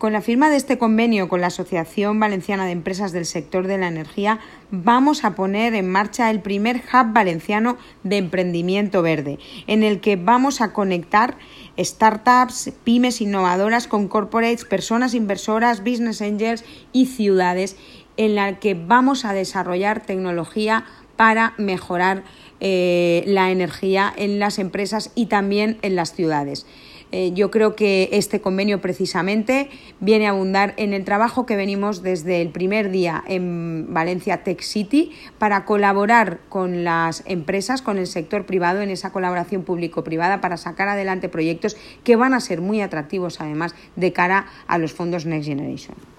Con la firma de este convenio con la Asociación Valenciana de Empresas del Sector de la Energía, vamos a poner en marcha el primer hub valenciano de emprendimiento verde, en el que vamos a conectar startups, pymes innovadoras con corporates, personas inversoras, business angels y ciudades, en la que vamos a desarrollar tecnología para mejorar la energía en las empresas y también en las ciudades. Yo creo que este convenio precisamente viene a abundar en el trabajo que venimos desde el primer día en Valencia Tech City para colaborar con las empresas, con el sector privado, en esa colaboración público-privada para sacar adelante proyectos que van a ser muy atractivos además de cara a los fondos Next Generation.